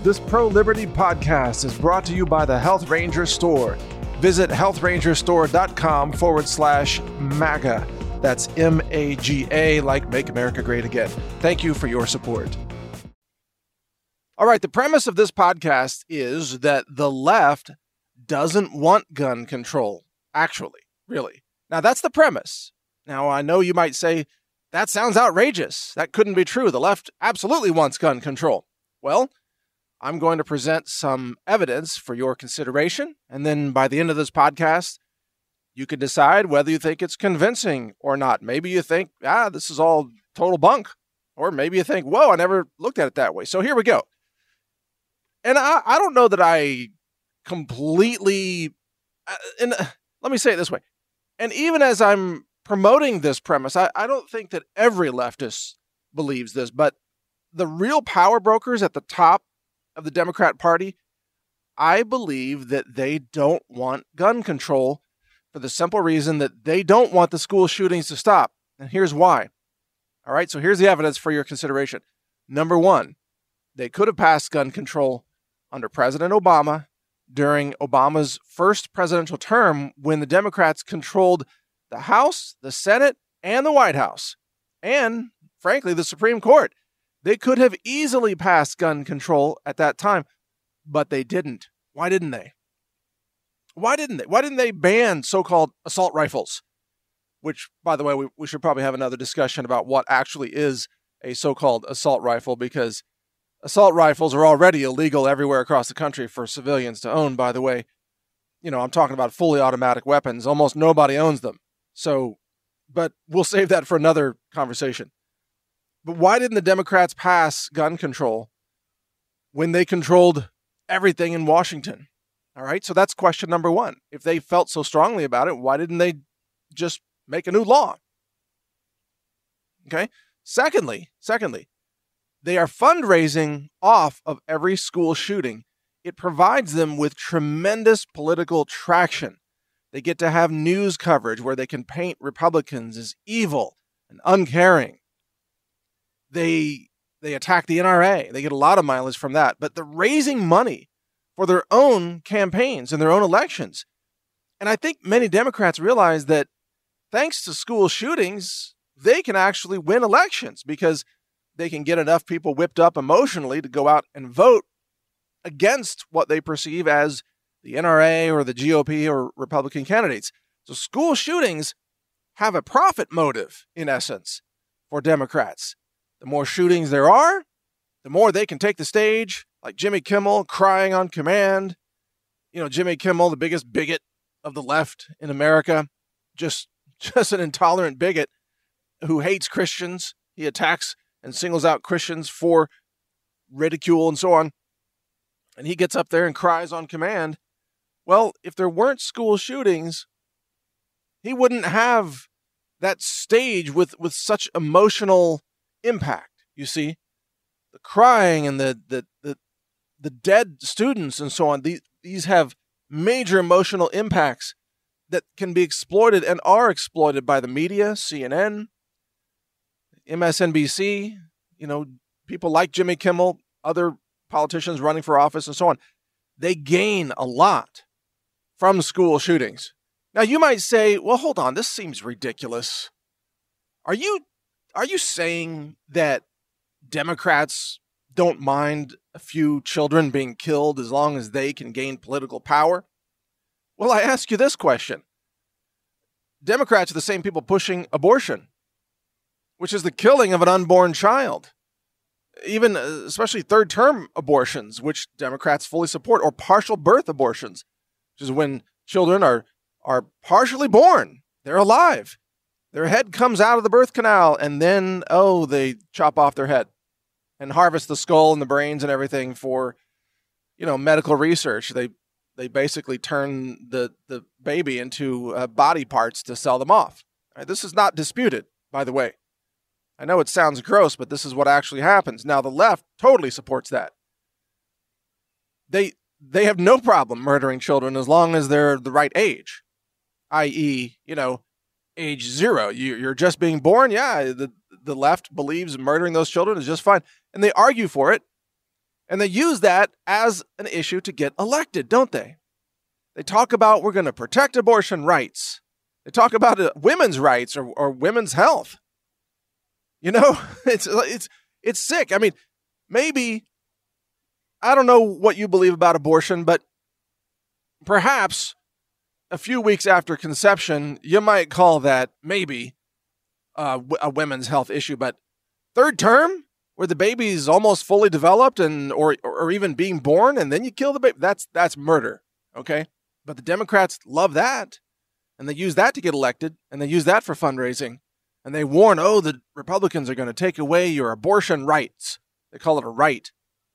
This pro-liberty podcast is brought to you by the Health Ranger Store. Visit healthrangerstore.com/MAGA. That's MAGA, like Make America Great Again. Thank you for your support. All right, the premise of this podcast is that the left doesn't want gun control, actually, really. Now, that's the premise. Now, I know you might say, that sounds outrageous. That couldn't be true. The left absolutely wants gun control. Well, I'm going to present some evidence for your consideration, and then by the end of this podcast, you can decide whether you think it's convincing or not. Maybe you think, this is all total bunk. Or maybe you think, whoa, I never looked at it that way. So here we go. And I don't know that I completely, and let me say it this way. And even as I'm promoting this premise, I don't think that every leftist believes this, but the real power brokers at the top of the Democrat Party, I believe that they don't want gun control for the simple reason that they don't want the school shootings to stop. And here's why. All right, so here's the evidence for your consideration. Number one, they could have passed gun control under President Obama during Obama's first presidential term when the Democrats controlled the House, the Senate, and the White House, and, frankly, the Supreme Court. They could have easily passed gun control at that time, but they didn't. Why didn't they? Why didn't they ban so-called assault rifles? Which, by the way, we should probably have another discussion about what actually is a so-called assault rifle, because assault rifles are already illegal everywhere across the country for civilians to own, by the way. You know, I'm talking about fully automatic weapons. Almost nobody owns them. So, but we'll save that for another conversation. But why didn't the Democrats pass gun control when they controlled everything in Washington? All right, so that's question number one. If they felt so strongly about it, why didn't they just make a new law? Okay. Secondly, they are fundraising off of every school shooting. It provides them with tremendous political traction. They get to have news coverage where they can paint Republicans as evil and uncaring. They attack the NRA. They get a lot of mileage from that. But they're raising money for their own campaigns and their own elections. And I think many Democrats realize that thanks to school shootings, they can actually win elections because they can get enough people whipped up emotionally to go out and vote against what they perceive as the NRA or the GOP or Republican candidates. So school shootings have a profit motive, in essence, for Democrats. The more shootings there are, the more they can take the stage, like Jimmy Kimmel crying on command. You know, Jimmy Kimmel, the biggest bigot of the left in America, just an intolerant bigot who hates Christians. He attacks and singles out Christians for ridicule and so on. And he gets up there and cries on command. Well, if there weren't school shootings, he wouldn't have that stage with such emotional impact, you see. The crying and the dead students and so on, these have major emotional impacts that can be exploited and are exploited by the media, CNN, MSNBC, you know, people like Jimmy Kimmel, other politicians running for office and so on. They gain a lot from school shootings. Now, you might say, well, hold on, this seems ridiculous. Are you saying that Democrats don't mind a few children being killed as long as they can gain political power? Well, I ask you this question. Democrats are the same people pushing abortion, which is the killing of an unborn child. Even especially third-term abortions, which Democrats fully support, or partial birth abortions, which is when children are partially born. They're alive. Their head comes out of the birth canal, and then, they chop off their head and harvest the skull and the brains and everything for, medical research. They basically turn the baby into body parts to sell them off. Right, this is not disputed, by the way. I know it sounds gross, but this is what actually happens. Now, the left totally supports that. They have no problem murdering children as long as they're the right age, i.e., age 0. You're just being born. Yeah, the left believes murdering those children is just fine. And they argue for it. And they use that as an issue to get elected, don't they? They talk about we're going to protect abortion rights. They talk about women's rights or women's health. You know, it's sick. I mean, maybe, I don't know what you believe about abortion, but perhaps a few weeks after conception, you might call that maybe a women's health issue. But third term, where the baby's almost fully developed or even being born, and then you kill the baby, that's murder, okay? But the Democrats love that, and they use that to get elected, and they use that for fundraising, and they warn, the Republicans are going to take away your abortion rights. They call it a right.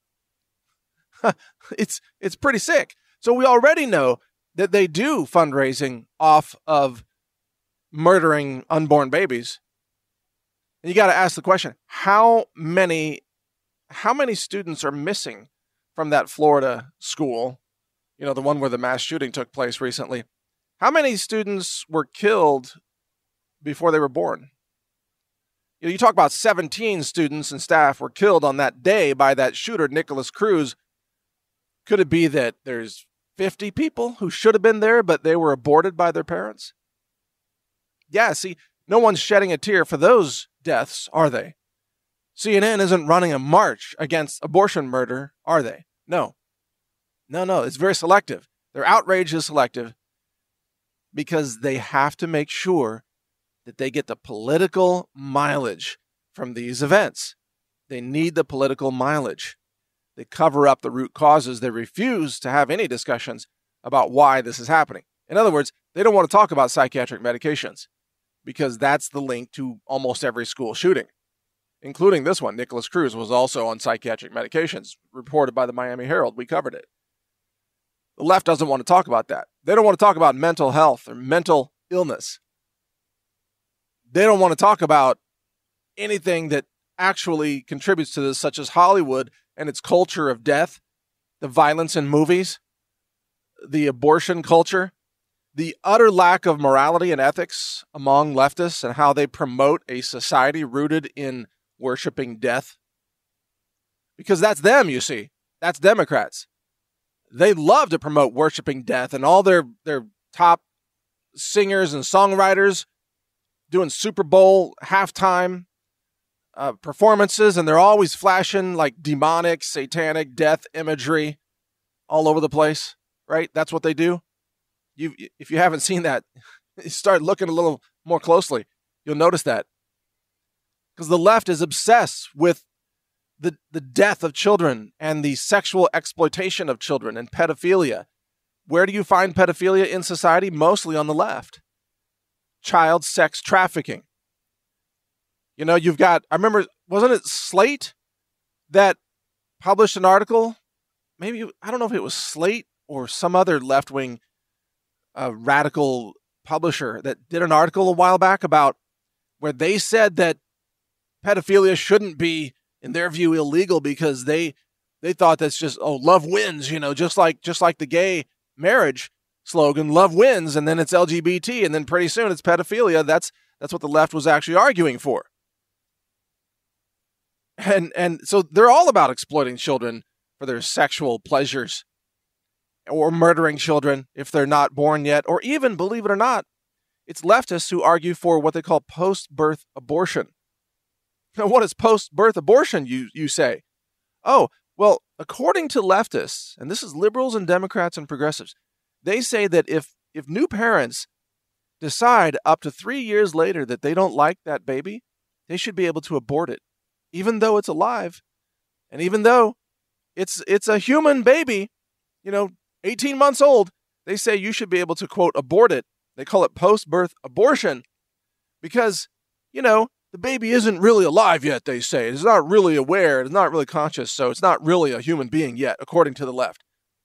It's pretty sick. So we already know that they do fundraising off of murdering unborn babies. And you got to ask the question, how many students are missing from that Florida school? You know, the one where the mass shooting took place recently. How many students were killed before they were born? You know, you talk about 17 students and staff were killed on that day by that shooter, Nicholas Cruz. Could it be that there's 50 people who should have been there, but they were aborted by their parents? Yeah, see, no one's shedding a tear for those deaths, are they? CNN isn't running a march against abortion murder, are they? No, it's very selective. Their outrage is selective because they have to make sure that they get the political mileage from these events. They need the political mileage. They cover up the root causes. They refuse to have any discussions about why this is happening. In other words, they don't want to talk about psychiatric medications because that's the link to almost every school shooting, including this one. Nicholas Cruz was also on psychiatric medications, reported by the Miami Herald. We covered it. The left doesn't want to talk about that. They don't want to talk about mental health or mental illness. They don't want to talk about anything that actually contributes to this, such as Hollywood and its culture of death, the violence in movies, the abortion culture, the utter lack of morality and ethics among leftists, and how they promote a society rooted in worshiping death. Because that's them, you see. That's Democrats. They love to promote worshiping death, and all their top singers and songwriters doing Super Bowl halftime performances, and they're always flashing like demonic, satanic death imagery all over the place, right? That's what they do. If you haven't seen that, start looking a little more closely. You'll notice that. Because the left is obsessed with the death of children and the sexual exploitation of children and pedophilia. Where do you find pedophilia in society? Mostly on the left. Child sex trafficking. You know, you've got, I remember, wasn't it Slate that published an article? Maybe, I don't know if it was Slate or some other left-wing radical publisher that did an article a while back about where they said that pedophilia shouldn't be, in their view, illegal because they thought that's just, love wins, you know, just like the gay marriage slogan, love wins, and then it's LGBT, and then pretty soon it's pedophilia. That's what the left was actually arguing for. And so they're all about exploiting children for their sexual pleasures or murdering children if they're not born yet, or even, believe it or not, it's leftists who argue for what they call post-birth abortion. Now, what is post-birth abortion, you say? Oh, well, according to leftists, and this is liberals and Democrats and progressives, they say that if new parents decide up to 3 years later that they don't like that baby, they should be able to abort it, even though it's alive, and even though it's a human baby, 18 months old. They say you should be able to, quote, abort it. They call it post-birth abortion because, the baby isn't really alive yet, they say. It's not really aware. It's not really conscious, so it's not really a human being yet, according to the left.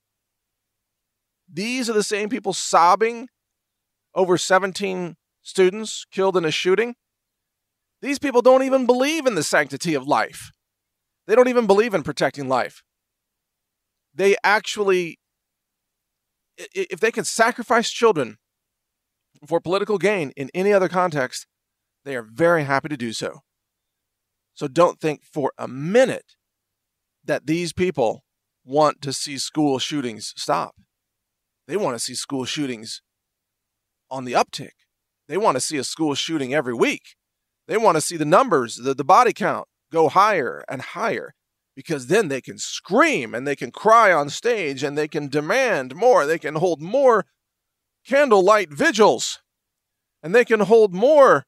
These are the same people sobbing over 17 students killed in a shooting. These people don't even believe in the sanctity of life. They don't even believe in protecting life. They actually, if they can sacrifice children for political gain in any other context, they are very happy to do so. So don't think for a minute that these people want to see school shootings stop. They want to see school shootings on the uptick. They want to see a school shooting every week. They want to see the numbers, the body count go higher and higher, because then they can scream and they can cry on stage and they can demand more. They can hold more candlelight vigils and they can hold more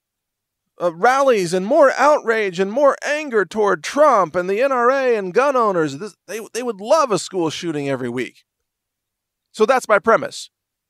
rallies and more outrage and more anger toward Trump and the NRA and gun owners. They would love a school shooting every week. So that's my premise.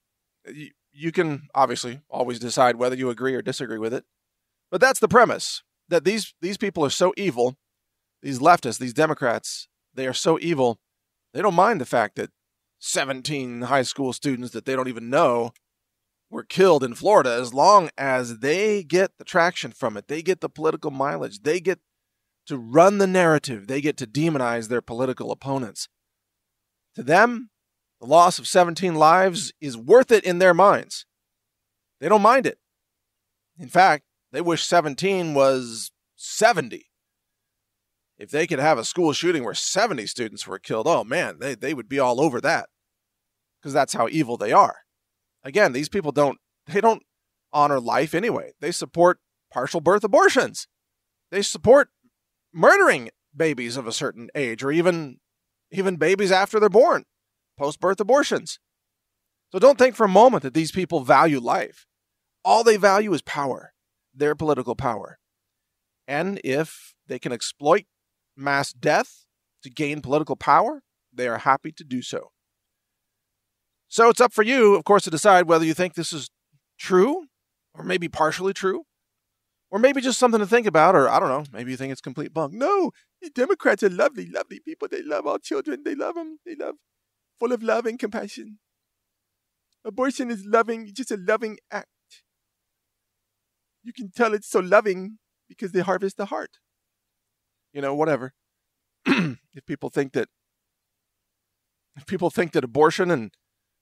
You can obviously always decide whether you agree or disagree with it. But that's the premise, that these people are so evil, these leftists, these Democrats, they are so evil, they don't mind the fact that 17 high school students that they don't even know were killed in Florida, as long as they get the traction from it. They get the political mileage. They get to run the narrative. They get to demonize their political opponents. To them, the loss of 17 lives is worth it in their minds. They don't mind it. In fact, they wish 17 was 70. If they could have a school shooting where 70 students were killed, oh man, they would be all over that, because that's how evil they are. Again, these people don't honor life anyway. They support partial birth abortions. They support murdering babies of a certain age, or even babies after they're born, post-birth abortions. So don't think for a moment that these people value life. All they value is power, their political power. And if they can exploit mass death to gain political power, they are happy to do so. So it's up for you, of course, to decide whether you think this is true, or maybe partially true, or maybe just something to think about, or I don't know, maybe you think it's complete bunk. No, the Democrats are lovely, lovely people. They love all children. They love them. They love, full of love and compassion. Abortion is loving, just a loving act. You can tell it's so loving because they harvest the heart. You know, whatever. If people think that abortion and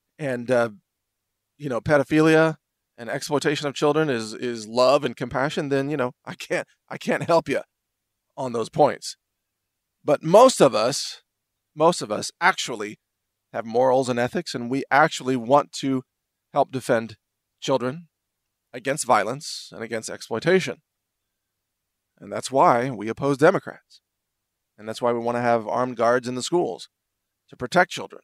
pedophilia and exploitation of children is love and compassion, then I can't help you on those points. But most of us actually have morals and ethics, and we actually want to help defend children against violence and against exploitation. And that's why we oppose Democrats. And that's why we want to have armed guards in the schools to protect children.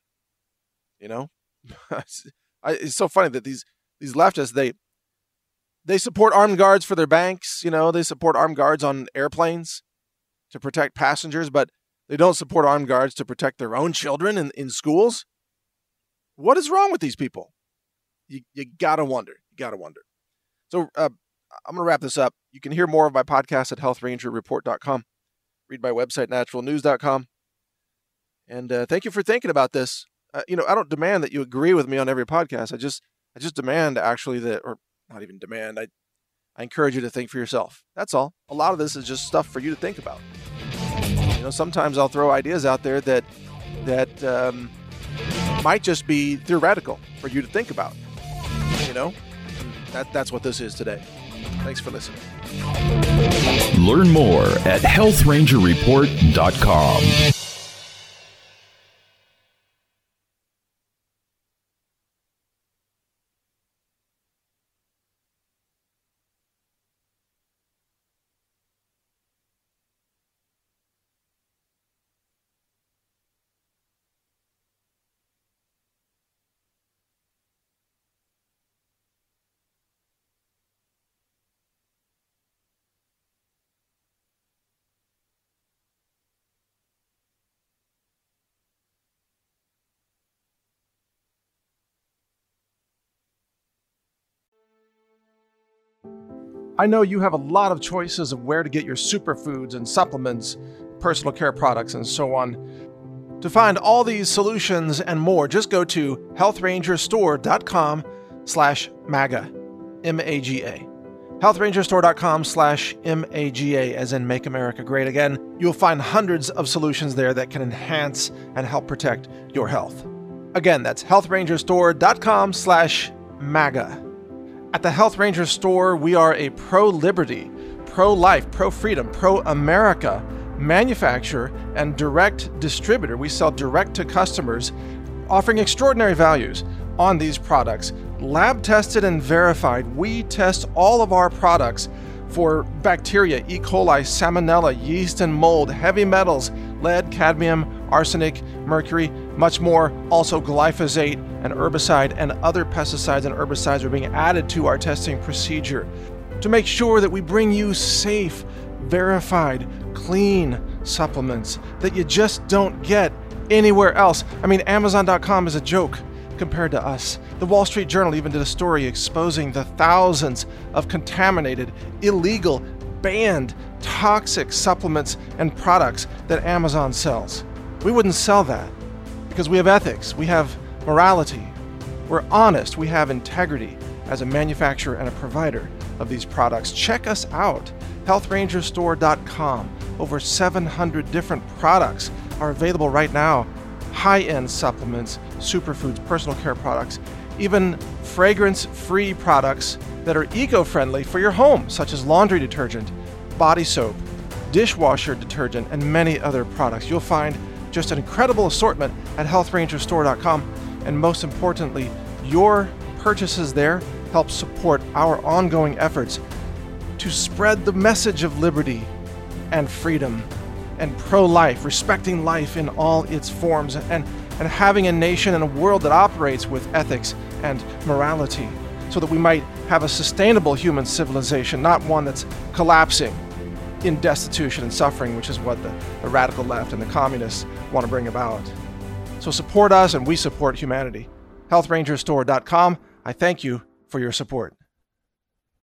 It's so funny that these leftists, they support armed guards for their banks. They support armed guards on airplanes to protect passengers, but they don't support armed guards to protect their own children in schools. What is wrong with these people? You gotta wonder. So I'm going to wrap this up. You can hear more of my podcast at healthrangerreport.com. Read my website, naturalnews.com. And thank you for thinking about this. I don't demand that you agree with me on every podcast. I just demand actually that, or not even demand, I encourage you to think for yourself. That's all. A lot of this is just stuff for you to think about. Sometimes I'll throw ideas out there that might just be theoretical for you to think about. That's what this is today. Thanks for listening. Learn more at healthrangerreport.com. I know you have a lot of choices of where to get your superfoods and supplements, personal care products, and so on. To find all these solutions and more, just go to healthrangerstore.com/MAGA, M-A-G-A. healthrangerstore.com/MAGA, as in Make America Great Again. You'll find hundreds of solutions there that can enhance and help protect your health. Again, that's healthrangerstore.com/MAGA. At the Health Ranger Store, we are a pro-liberty, pro-life, pro-freedom, pro-America manufacturer and direct distributor. We sell direct to customers, offering extraordinary values on these products. Lab tested and verified. We test all of our products for bacteria, E. coli, salmonella, yeast and mold, heavy metals, lead, cadmium, arsenic, mercury, much more. Also glyphosate and herbicide and other pesticides and herbicides are being added to our testing procedure to make sure that we bring you safe, verified, clean supplements that you just don't get anywhere else. I mean, Amazon.com is a joke compared to us. The Wall Street Journal even did a story exposing the thousands of contaminated, illegal, banned, toxic supplements and products that Amazon sells. We wouldn't sell that because we have ethics, we have morality, we're honest, we have integrity as a manufacturer and a provider of these products. Check us out, healthrangerstore.com. Over 700 different products are available right now. High-end supplements, superfoods, personal care products, even fragrance-free products that are eco-friendly for your home, such as laundry detergent, body soap, dishwasher detergent, and many other products. You'll find just an incredible assortment at healthrangerstore.com, and most importantly, your purchases there help support our ongoing efforts to spread the message of liberty and freedom and pro-life, respecting life in all its forms, and having a nation and a world that operates with ethics and morality so that we might have a sustainable human civilization, not one that's collapsing in destitution and suffering, which is what the radical left and the communists want to bring about. So support us and we support humanity. healthrangerstore.com. I thank you for your support.